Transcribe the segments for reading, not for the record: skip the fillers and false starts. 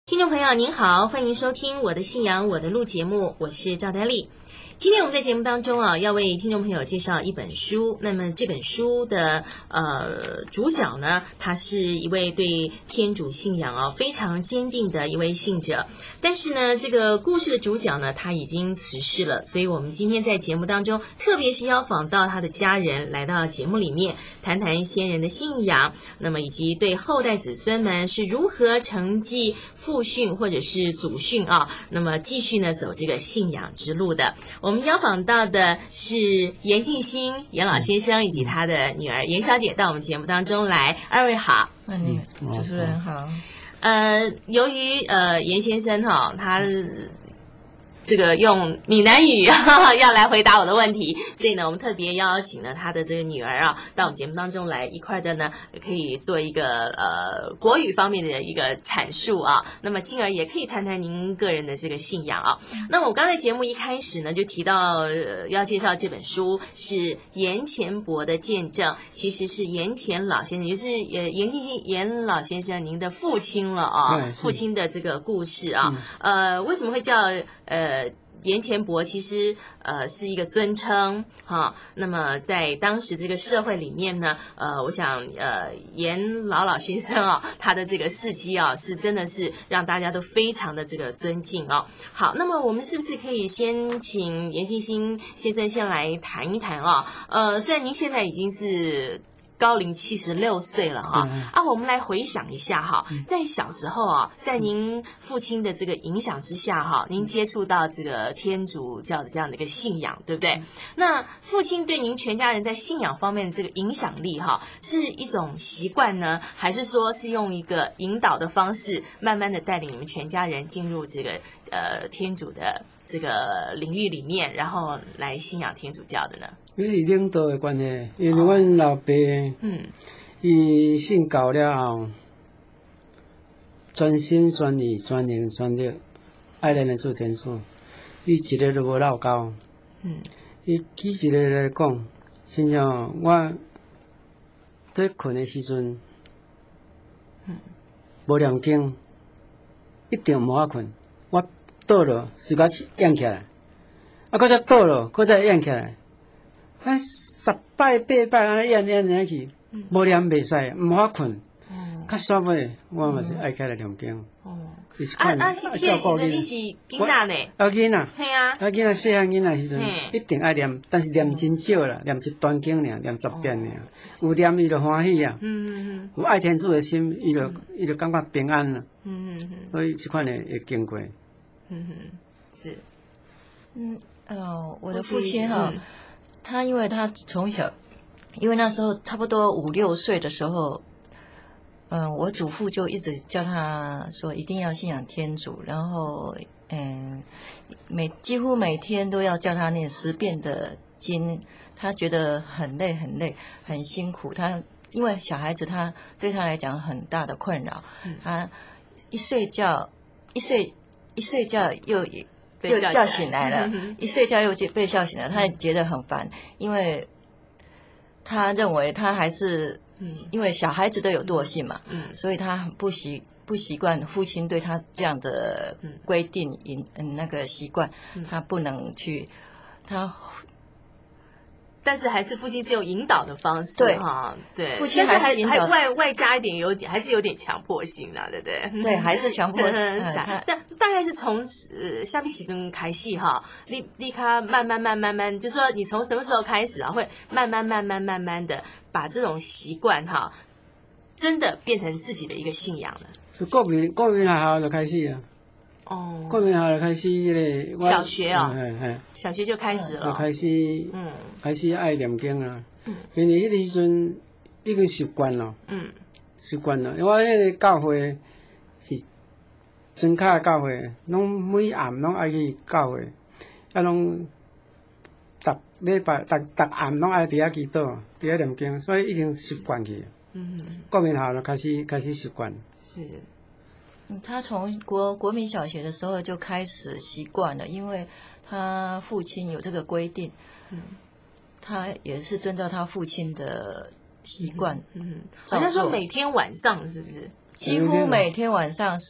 听众朋友您好，欢迎收听我的信仰我的路节目，我是赵丹丽。今天我们在节目当中要为听众朋友介绍一本书。那么这本书的主角呢，他是一位对天主信仰非常坚定的一位信者。但是呢，这个故事的主角呢，他已经辞世了，所以我们今天在节目当中，特别是邀访到他的家人来到节目里面，谈谈先人的信仰，那么以及对后代子孙们是如何承继父训或者是祖训那么继续呢走这个信仰之路的。我们邀访到的是严进兴严老先生以及他的女儿严小姐到我们节目当中来，二位好。 主持人好。 由于严先生他这个用闽南语要来回答我的问题，所以呢，我们特别邀请了他的这个女儿到我们节目当中来，一块的呢可以做一个国语方面的一个阐述那么进而也可以谈谈您个人的这个信仰那么我刚才节目一开始呢就提到要介绍这本书是严钱伯的见证，其实是严钱老先生，就是严进兴严老先生您的父亲了父亲的这个故事为什么会叫严钱伯其实是一个尊称那么在当时这个社会里面呢我想严老先生他的这个事迹是真的是让大家都非常的这个尊敬好，那么我们是不是可以先请严进兴先生先来谈一谈虽然您现在已经是高龄76岁了我们来回想一下在小时候在您父亲的这个影响之下您接触到这个天主教的这样的一个信仰，对不对？那父亲对您全家人在信仰方面的这个影响力是一种习惯呢，还是说是用一个引导的方式，慢慢的带领你们全家人进入这个天主的这个领域里面，然后来信仰天主教的呢？ 迄是领导的关系，因为阮老爸，伊信教了后，全心全意、全灵全力爱咱的主天主，伊一日都无落交。伊举一个来讲，亲像我在困的时阵，无念经，一定无法困。我倒落，是甲仰起来，搁再倒落，搁再仰起来。10摆8摆安尼演去，无念袂使，毋法困。较煞尾，我嘛是爱起来念经。 迄个时阵你是囡仔呢？ 囡仔， 系啊， 囡仔细汉囡仔时阵一定爱念，但是念真少啦，念一段经尔，念10遍尔。有念伊就欢喜啊。有爱天主的心，伊就感觉平安啦。所以这款的会经过。 是。 我的父亲他因为他从小，因为那时候差不多5、6岁的时候，我祖父就一直叫他说一定要信仰天主，然后几乎每天都要叫他念10遍的经，他觉得很累很累很辛苦，他因为小孩子他对他来讲很大的困扰，他一睡觉又叫醒来了，一睡觉又被叫醒了，他也觉得很烦，因为他认为他还是因为小孩子都有惰性嘛，所以他很不习惯父亲对他这样的规定那个习惯，他不能去但是还是父亲是用引导的方式对， 父亲还是引导， 外加一点还是有点强迫性的，对不对？ 对，还是强迫。 但大概是从什么时阵开始你看慢慢，就说你从什么时候开始会慢慢的把这种习惯真的变成自己的一个信仰了。 国民学校就开始啊。国民学校就开始这个小学小学就开始了， 开始爱念经啦。因为迄个时阵已经习惯了，习惯了。我迄个教会是真卡的教会，拢每暗拢爱去教会，拢逐礼拜逐暗拢爱伫遐祈祷，伫遐念经，所以已经习惯去。国民学校就开始习惯。 是。 他从国民小学的时候就开始习惯了，因为他父亲有这个规定，他也是遵照他父亲的习惯。 好像说每天晚上是不是？ 几乎每天晚上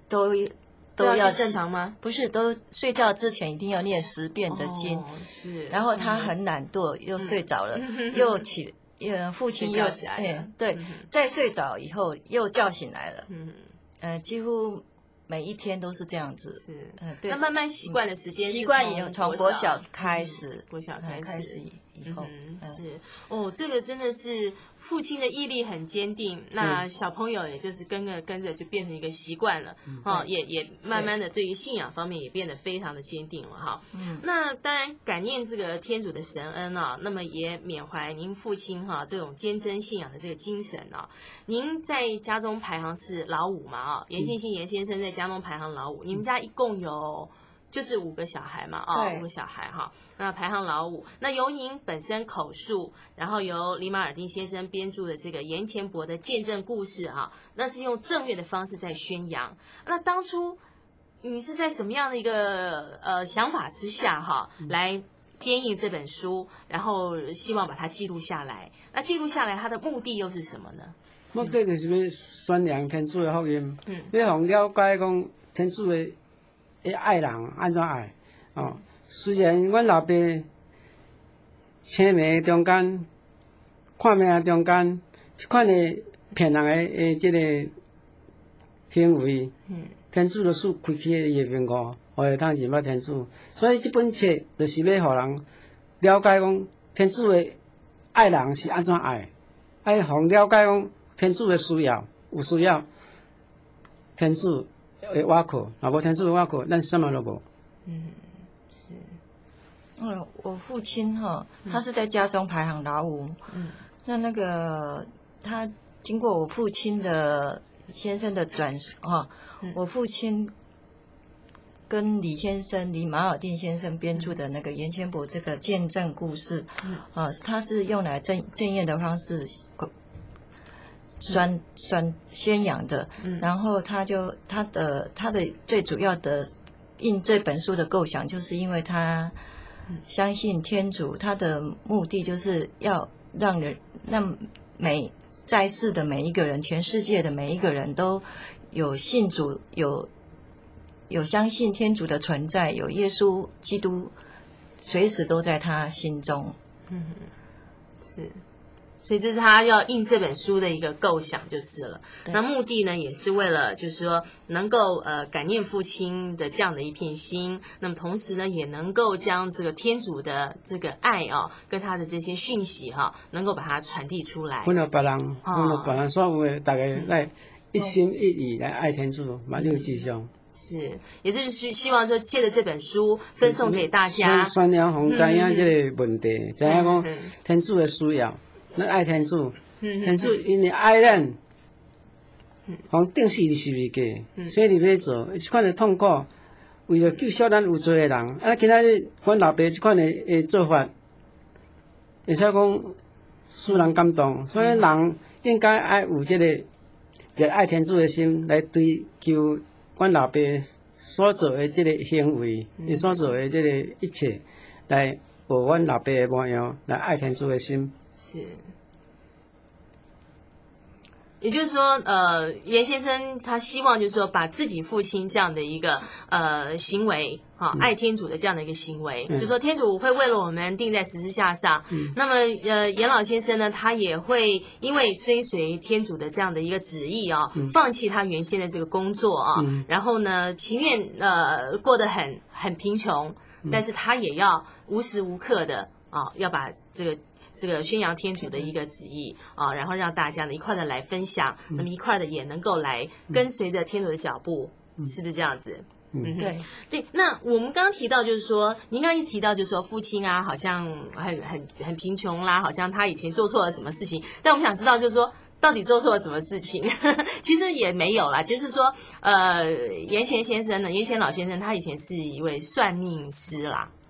都要正常吗？ 不是，都睡觉之前一定要念10遍的经。 是。 然后他很懒惰，又睡着了，又起，父亲又起来对，再睡着以后又叫醒来了。几乎每一天都是这样子。 是。 对。 那慢慢习惯的时间， 习惯以后从国小开始， 国小开始以后， 是这个真的是父亲的毅力很坚定，那小朋友也就是跟着就变成一个习惯了，也慢慢的对于信仰方面也变得非常的坚定了哈。那当然感念这个天主的神恩啊，那么也缅怀您父亲哈这种坚贞信仰的这个精神啊。您在家中排行是老五嘛严庆兴严先生在家中排行老五，你们家一共有就是5个小孩嘛5个小孩哈。那排行老五，那由您本身口述，然后由李马尔丁先生编著的这个严钱伯的见证故事那是用正面的方式在宣扬。那当初你是在什么样的一个想法之下来编印这本书，然后希望把它记录下来？那记录下来它的目的又是什么呢？ 目的就是要宣扬天主的福音，要让了解讲天主的爱人安怎爱虽然阮老爸青暝中间、看命中间，这款的骗人的这个行为，天主就使开启伊的面目，互伊通认捌天主。所以这本册就是要互人了解讲天主的爱人是安怎爱，爱互了解讲天主的需要，有需要天主的瓦靠，若无天主的瓦靠，咱什么都无。 我父亲他是在家中排行老五。那个他经过我父亲的先生的转述我父亲跟李马尔定先生编著的那个严钱伯这个见证故事，他是用来正验的方式宣扬的。然后他的最主要的印这本书的构想，就是因为他相信天主，他的目的就是要让在世的每一个人，全世界的每一个人都有信主，有相信天主的存在，有耶稣基督随时都在他心中。 是。所以这是他要印这本书的一个构想就是了。那目的呢，也是为了就是说能够感念父亲的这样的一片心，那么同时呢，也能够将这个天主的这个爱跟他的这些讯息能够把它传递出来。 阮别人所有的大家来一心一意来爱天主，万有志向。 是，也就是希望说借着这本书分送给大家， 宣扬互知影这个问题，知影讲天主的需要。咱爱天主，天主因为爱咱，互定死是未过，生日要做，这款的痛苦，为了救赎咱有罪的人，今仔日阮老爸这款的做法，会使讲使人感动，所以人应该爱有这个热爱天主的心来追求阮老爸所做的这个行为，伊所做的这个一切，来学阮老爸的模样，来爱天主的心。 是，也就是说，严先生他希望就是说，把自己父亲这样的一个行为，爱天主的这样的一个行为，就是说天主会为了我们钉在十字架上。那么严老先生呢，他也会因为追随天主的这样的一个旨意放弃他原先的这个工作然后呢，情愿过得很贫穷，但是他也要无时无刻的要把这个宣扬天主的一个旨意然后让大家呢一块的来分享，那么一块的也能够来跟随着天主的脚步，是不是这样子？对。那我们刚刚提到就是说，您刚刚一提到就是说父亲好像很贫穷啦，好像他以前做错了什么事情，但我们想知道就是说到底做错了什么事情？其实也没有啦，就是说严钱老先生他以前是一位算命师啦。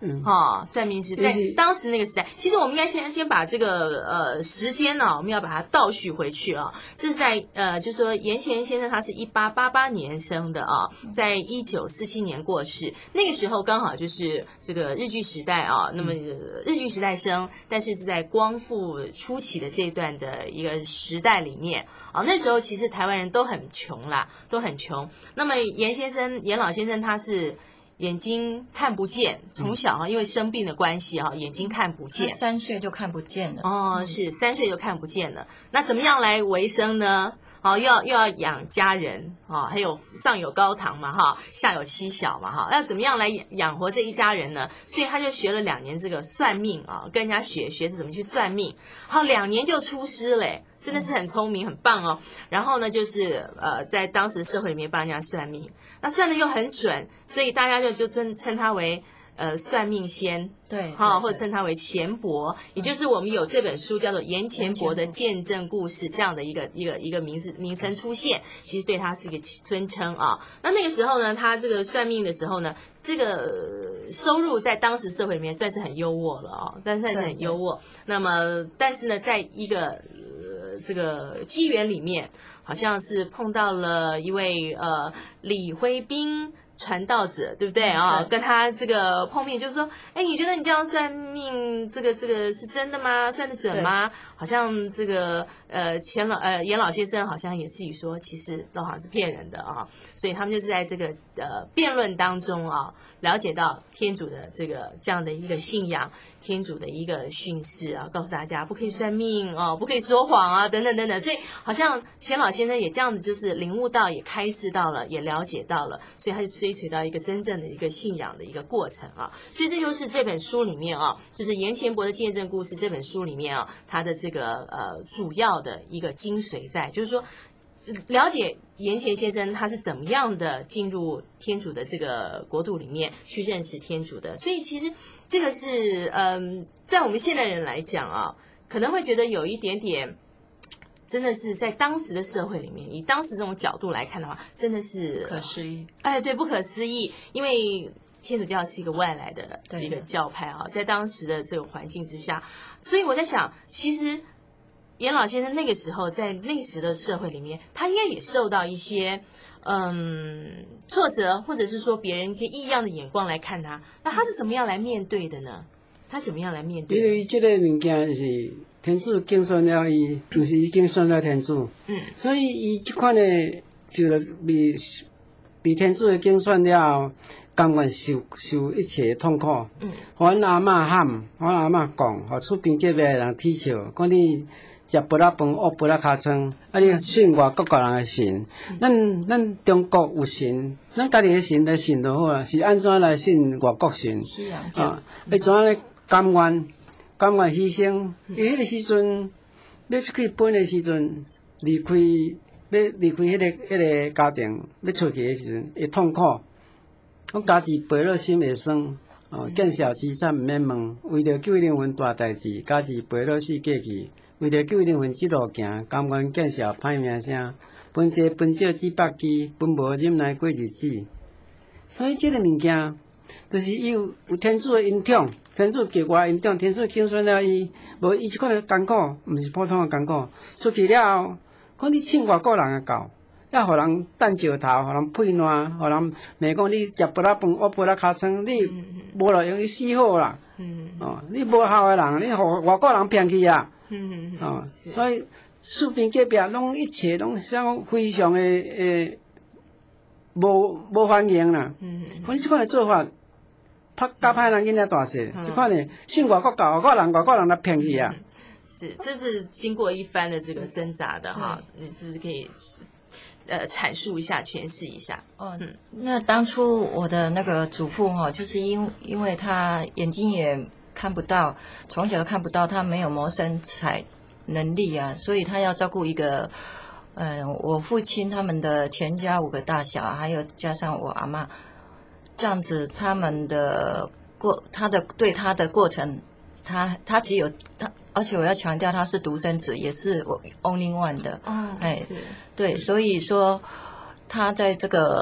算命师在当时那个时代，其实我们应该先把这个时间呢，我们要把它倒叙回去啊。这是在就是说严乾先生他是1888年生的啊，在1947年过世，那个时候刚好就是这个日据时代啊。那么日据时代生，但是是在光复初期的这段的一个时代里面啊，那时候其实台湾人都很穷啦，都很穷。那么严老先生他是眼睛看不见，从小因为生病的关系眼睛看不见 ，3岁就看不见了。 是3岁就看不见了。那怎么样来维生呢？又要养家人还有上有高堂嘛下有妻小嘛要怎么样来养活这一家人呢？所以他就学了2年这个算命跟人家学着怎么去算命，好2年就出师嘞，真的是很聪明很棒哦。然后呢就是在当时社会里面帮人家算命，那算的又很准，所以大家就称他为算命仙， 对， 或者称他为钱伯，也就是我们有这本书叫做《严钱伯的见证故事》这样的一个名称出现，其实对他是一个尊称啊。那个时候呢，他这个算命的时候呢，这个收入在当时社会里面算是很优渥了但算是很优渥。那么，但是呢，在一个这个机缘里面，好像是碰到了一位李辉斌传道者，对不对跟他这个碰面，就是说，你觉得你这样算命，这个是真的吗？算得准吗？好像这个严老先生好像也自己说，其实都好像是骗人的所以他们就是在这个辩论当中了解到天主的这样的一个信仰，天主的一个训示告诉大家不可以算命不可以说谎等等等等。所以好像钱老先生也这样子，就是领悟到，也开示到了，也了解到了，所以他就追随到一个真正的一个信仰的一个过程所以这就是这本书里面就是严钱伯的见证故事这本书里面他的这个主要的一个精髓在，就是说了解严钱先生他是怎么样的进入天主的这个国度里面去认识天主的。所以其实这个是在我们现代人来讲可能会觉得有一点点真的是在当时的社会里面，以当时这种角度来看的话，真的是不可思议。 对，不可思议。因为天主教是一个外来的一个教派在当时的这个环境之下，所以我在想，其实严老先生那个时候在那时的社会里面，他应该也受到一些挫折，或者是说别人一些异样的眼光来看他，那他是怎么样来面对的呢？他怎么样来面对？ 因为这个物件就是天主竞选了伊，不是已经选了天主，所以伊这款的就被天主的竞选了后，甘愿受一切痛苦。阮阿嬷喊，阮阿嬷讲，互厝边隔壁的人踢笑，讲你食不拉饭，学不拉尻川，你信外国人的神。咱中国有神，咱家己的神来信就好啊。是安怎来信外国神？ 西洋教， 要怎样来甘愿牺牲？伊迄个时阵要出去本的时阵，离开迄个家庭，要出去的时阵会痛苦。我家己背了心会酸，见小慈善毋免问，为着救灵魂大代志，家己背了死过去，为着救灵魂即路行，甘愿见小歹名声，分济分少几百支，分无忍耐过日子。所以这个物件，就是有天主的恩宠，天主给我恩宠，天主竞选了伊，无伊即款的艰苦，毋是普通的艰苦。出去了后，看你请外国人的教。要互人等石头，互人配烂，互人骂讲你食不拉饭，学不拉尻川，你无路用去死好啦。你无效的人，你互外国人骗去啊。所以厝边隔壁拢一切拢像非常的无欢迎啦。看你即款的做法，教歹人囡仔大细，即款的信外国教外国人来骗去啊。 是，这是经过一番的这个挣扎的你是不是可以？阐述一下，诠释一下。 那当初我的那个祖父就是因为他眼睛也看不到，从小看不到，他没有谋生财能力啊，所以他要照顾一个，我父亲他们的全家5个大小，还有加上我阿嬷，这样子他们的对他的过程，他只有他。而且我要强调，他是独生子，也是我 only one 的。对，所以说他在这个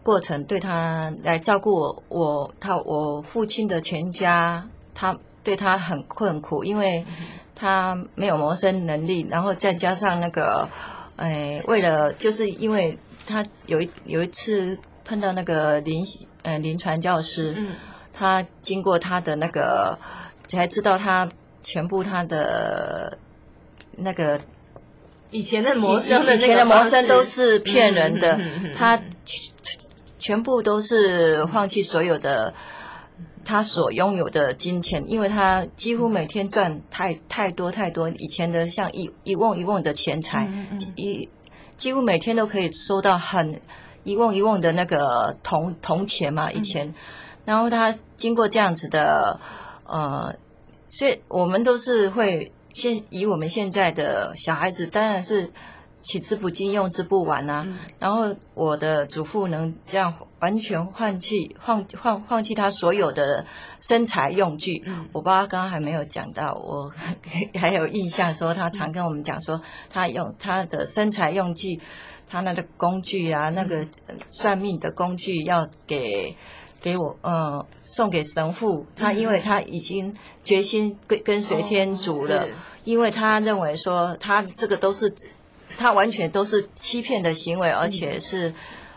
过程对他来照顾我父亲的全家，他对他很困苦，因为他没有谋生能力，然后再加上那个，为了就是因为他有一次碰到那个临床教师，他经过他的那个才知道他全部他的那个。 以前的谋生的以前的谋生都是骗人的，他全部都是放弃所有的他所拥有的金钱，因为他几乎每天赚太多，以前的像一瓮的钱财，几乎每天都可以收到一瓮的那个铜钱嘛，以前，然后他经过这样子的所以我们都是会。以我们现在的小孩子，当然是取之不尽，用之不完啊。然后我的祖父能这样完全放弃他所有的生财用具。我爸刚刚还没有讲到，我还有印象说，他常跟我们讲说，他用他的生财用具，他那个工具啊，那个算命的工具要给我送给神父，他因为他已经决心跟随天主了，因为他认为说他这个他完全都是欺骗的行为，而且是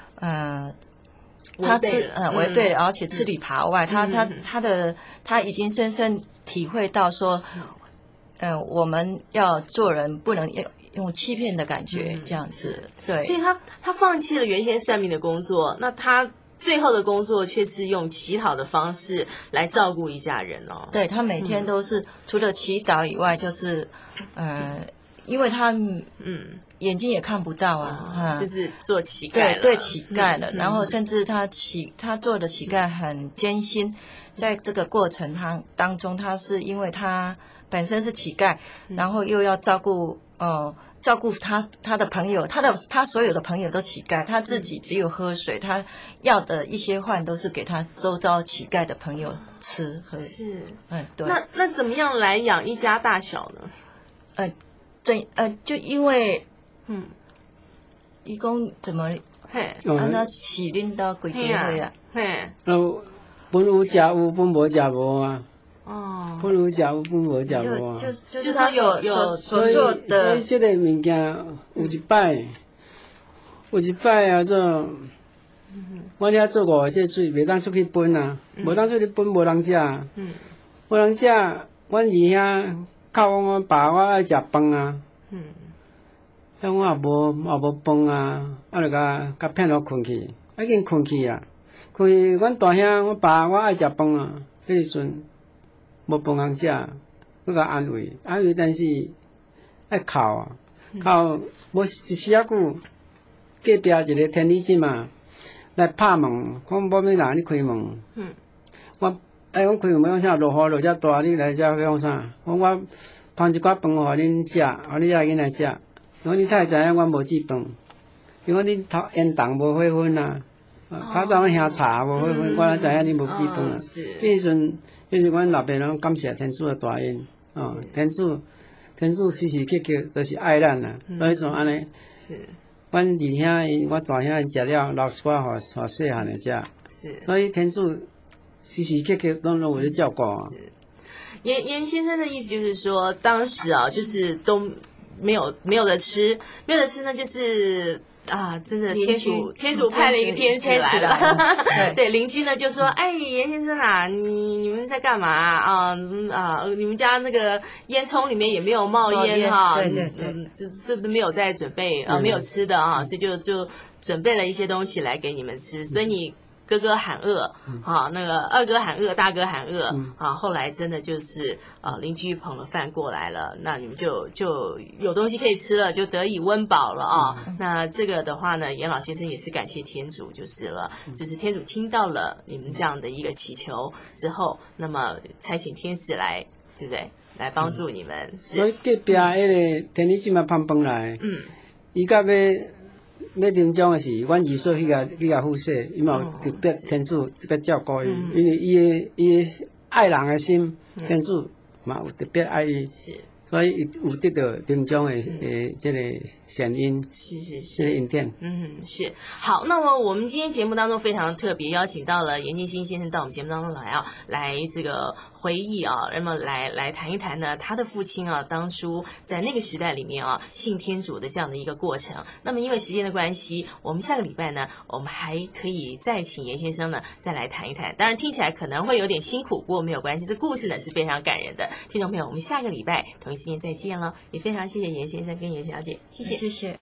他违背了，而且吃里扒外，他已经深深体会到说，我们要做人不能用欺骗的感觉这样子，对， 所以他放弃了原先算命的工作，那他最后的工作却是用乞讨的方式来照顾一家人哦。 对，他每天都是除了祈祷以外，就是因为他眼睛也看不到啊， 就是做乞丐了， 对乞丐了。然后甚至他做的乞丐很艰辛，在这个过程当中，他是因为他本身是乞丐，然后又要照顾他的朋友，他所有的朋友都乞丐，他自己只有喝水，他要的一些饭都是给他周遭乞丐的朋友吃喝。 是， 对。 那怎么样来养一家大小呢？ 就因为伊讲怎么安那饲恁兜规家伙啊？ 本有食有，本无食无啊。本有食有，本无食无啊。 就是他所做的。 所以这个物件有一摆啊，我遐做过这水，袂当出去分啊，无当出去分，无人食。无人食，阮伫遐靠我爸，我爱食饭啊。遐我也无饭啊，就甲骗互困去，已经困去啊。困去，阮大兄我爸我爱食饭啊，迄时阵无饭通食，佮甲安慰，但是爱哭啊，哭无一时仔久，隔壁一个天理姊嘛来拍门，讲某物人你开门。我阮开门要啥？落雨落遮大，你来遮要啥？我烹一寡饭互恁食，互你仔囡仔食。我你太知影阮无煮饭，因为恁烟筒无火熏啊，较早兄茶无火熏，我哪知影恁无煮饭啊？迄时阵阮老爸拢感谢天主的大恩，天主时时刻刻都是爱咱啦，所以说安尼。阮二兄我大兄食了，留一寡互细汉的食，所以天主时时刻刻拢有咧照顾啊。 严先生的意思就是说，当时啊，就是都没有的吃，呢，就是真的天主派了一个天使来了。对，邻居呢就说：“哎，严先生啊，你们在干嘛啊？你们家那个烟囱里面也没有冒烟哈，这没有在准备没有吃的啊，所以就准备了一些东西来给你们吃，所以你。”哥哥喊饿，那个二哥喊饿，大哥喊饿，后来真的就是邻居捧了饭过来了，那你们就有东西可以吃了，就得以温饱了啊。那这个的话呢，严老先生也是感谢天主就是了，就是天主听到了你们这样的一个祈求之后，那么差遣天使来，对不对？来帮助你们。 所以隔壁那个天理姊嘛捧饭来，伊甲要临终的是，阮二嫂去甲护洗，伊嘛有特别天主个照顾伊，因为伊的爱人的心，天主嘛有特别爱伊， 所以有得到丁种的这个善因， 是这个因典。 是。好，那么我们今天节目当中非常特别，邀请到了严建新先生到我们节目当中来这个回忆啊，那么来谈一谈呢，他的父亲啊，当初在那个时代里面啊，信天主的这样的一个过程。那么因为时间的关系，我们下个礼拜呢，我们还可以再请严先生呢再来谈一谈。当然听起来可能会有点辛苦，不过没有关系，这故事呢是非常感人的。听众朋友，我们下个礼拜同一时间再见了，也非常谢谢严先生跟严小姐，谢谢。 谢谢。